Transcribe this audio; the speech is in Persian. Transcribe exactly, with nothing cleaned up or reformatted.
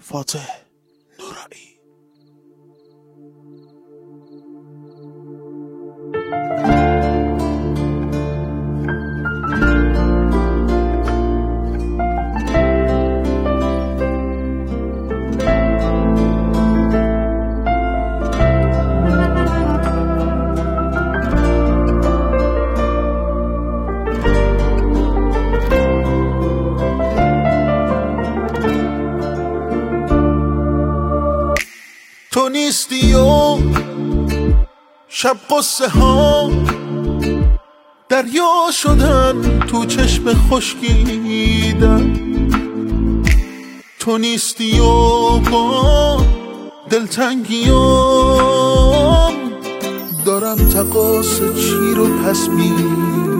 فاتح نورایی. تو نیستی و شب قصه ها دریا شدن تو چشم خشکیدن. تو نیستی و با دلتنگیام دارم تقاص چی رو پس میدم.